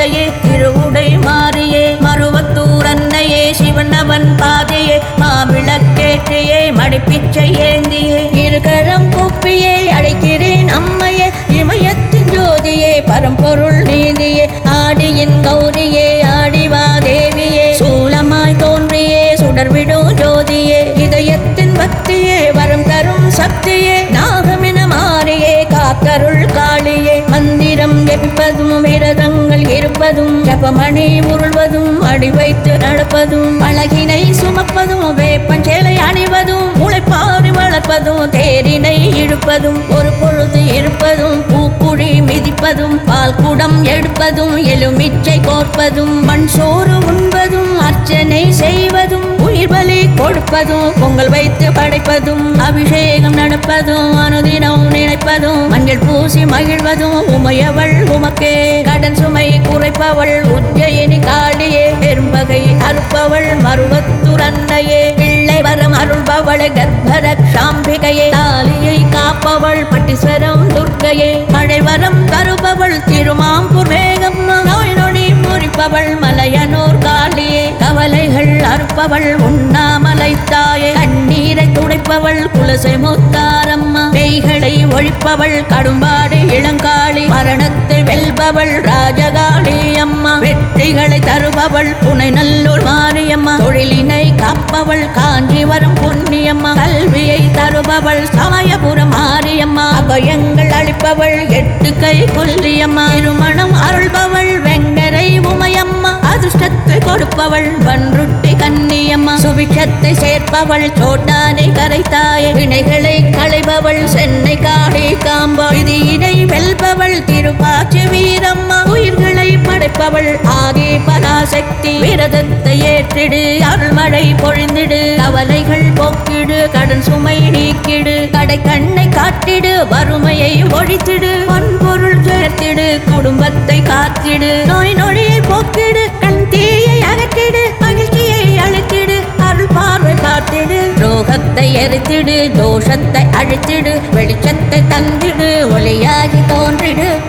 பிள்ளையே திருவுடை மாறியே மருவத்தூர் அன்னையே சிவனவன் பாதையே மாவிளக்கேற்றியே மடிப்பிச்சை ஏந்தியே இருகரம் கூப்பியே அழைக்கிறேன் அம்மையே இமயத்தின் ஜோதியே பரம்பொருள் நீதியே ஆடியின் கௌரியே ஆடிவா தேவியே சூலமாய் தோன்றியே சுடர்விடும் ஜோதியே இதயத்தின் பக்தியே வரம் தரும் சக்தியே நாகமென மாறியே காத்தருள் காளியே மந்திரம் ஜெபிப்பதும் விரதங்கள் இருப்பதும் ஜபமணி உருள்வதும் அடி வைத்து நடப்பதும் அழகினை சுமப்பதும் வேப்பஞ்சேலை அணிவதும் முளைப்பாரி வளர்ப்பதும் தேரினை இழுப்பதும் ஒரு பொழுது இருப்பதும் பூக்குழி மிதிப்பதும் பால் குடம் எடுப்பதும் எலுமிச்சை கோர்ப்பதும் மண் சோறு உண்பதும் அர்ச்சனை செய்வதும் உயிர் பலி கொடுப்பதும் பொங்கல் வைத்து படைப்பதும் அபிஷேகம் நடப்பதும் அனுதினம் நினைப்பதும் மஞ்சள் பூசி மகிழ்வதும் உமையவள் உமக்கே கடன் சுமை குறைப்பவள் உஜ்ஜயினி காளியே பெரும்பகை அறுப்பவள் மருவத்தூர் அன்னையே பிள்ளை வரம் அருள்பவள் கர்ப்பரக்ஷாம்பிகையே தாலியை காப்பவள் பட்டீஸ்வரம் துர்க்கையே மழை வரம் தருபவள் திருமாம்பூர் வேகம்மா நோய் நொடி முறிப்பவள் மலையனூர் காளியே கவலைகள் அறுப்பவள் உண்ணாமலை தாயே கண்ணீரை துடைப்பவள் குலசை முத்தாரம்மா பேய்களை ஒழிப்பவள் கடும்பாடு இளங்காளி மரணத்தை வெல்பவள் ராஜகாளி அம்மா வெற்றிகளை தருபவள் புனை நல்லூர் மாரியம்மா தொழிலினை காப்பவள் காஞ்சிவரம் புண்ணியம்மா கல்வியை தருபவள் சமயபுரம் மாரியம்மா அபயங்கள் அளிப்பவள் எட்டு கை கொல்லியம்மா திருமணம் அருள்பவள் வெங்கரை உமையம்மா அதிர்ஷ்டத்தை கொடுப்பவள் பன்ருட்டி கன்னியம்மா சுபிக்ஷத்தை சேர்ப்பவள் சோட்டானை கரைத்தாயே வினைகளை களைபவள் சென்னை காளி காம்பா விதியினை வெல்பவள் திருப்பாச்சி வீரம்மா உயிர்களை படைப்பவள் ஆகி பராசக்தி விரதத்தை ஏற்றிடு அருள்மழை பொழிந்திடு கவலைகள் போக்கிடு கடன் சுமை நீக்கிடு கடை கண்ணை காட்டிடு வறுமையை ஒழித்திடு பொன்பொருள் சேர்த்திடு குடும்பத்தை காத்திடு நோய் நொடியை போக்கிடு கண் தீயை அகற்றிடு மகிழ்ச்சியை அழித்திடு அருள் பார்வை காத்திடு ரோகத்தை எரித்திடு தோஷத்தை அழித்திடு வெளிச்சத்தை தந்திடு ஒளியாகி தோன்றிடு